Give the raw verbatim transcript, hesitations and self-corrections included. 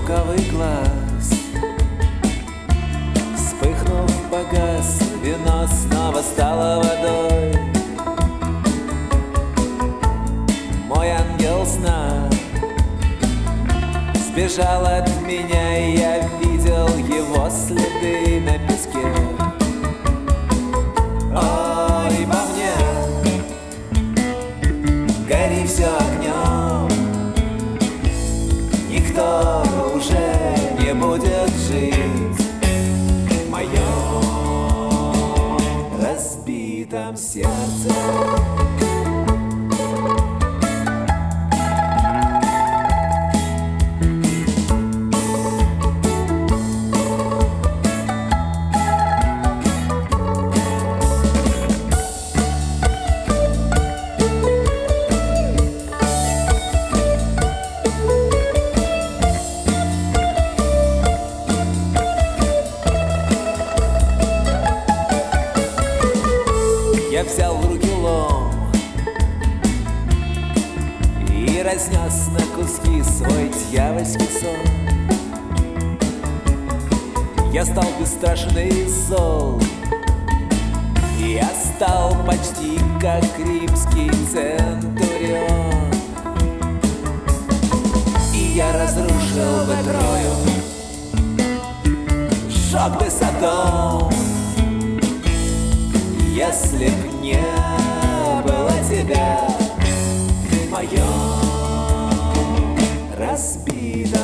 лукавый глаз. Вспыхнув, погас, вино снова стало водой. Мой ангел сна сбежал от меня, и я видел его следы на песке. Ой, по мне гори все огнем, никто уже не будет жить в моем разбитом сердце. Я взял в руки лом и разнес на куски свой дьявольский сон. Я стал бесстрашен и зол, я стал почти как римский центурион. И я разрушил бы Трою, сжег бы Содом, если б не было тебя в моем разбитом